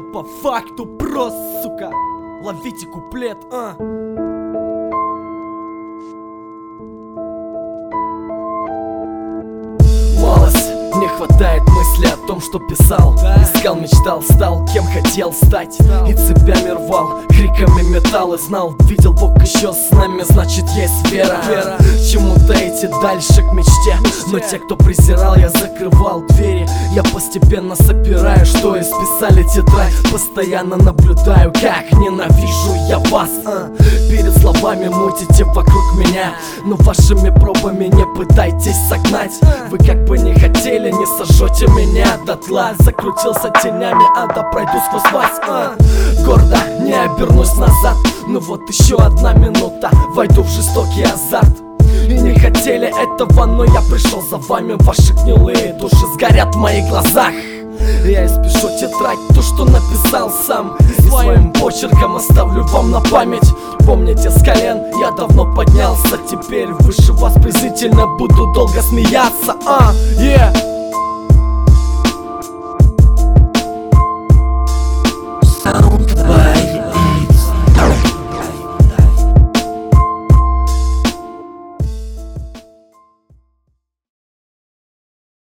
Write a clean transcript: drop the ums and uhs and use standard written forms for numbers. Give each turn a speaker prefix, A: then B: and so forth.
A: по факту просто, сука. Ловите куплет, Малость, не хватает мысли о том, что писал. Искал, мечтал, стал кем хотел стать. И цепями рвал, криками металл и знал. Видел Бог еще с нами, значит есть вера. Чему-то идти дальше к мечте. Но те, кто презирал, я закрывал двери. Я постепенно собираю, что исписали тетрадь. Постоянно наблюдаю, как ненавижу я вас. Перед словами мутите вокруг меня, но вашими пробами не пытайтесь согнать. Вы как бы не хотели, не сожжете меня дотла. Закрутился тенями, ада, пройду сквозь вас. Гордо не обернусь назад. Ну вот еще одна минута, войду в жестокий азарт. И не хотели этого, но я пришел за вами. Ваши гнилые души сгорят в моих глазах. Я испишу тетрадь, то, что написал сам, и своим почерком оставлю вам на память. Помните, с колен я давно поднялся. Теперь выше вас презрительно буду долго смеяться.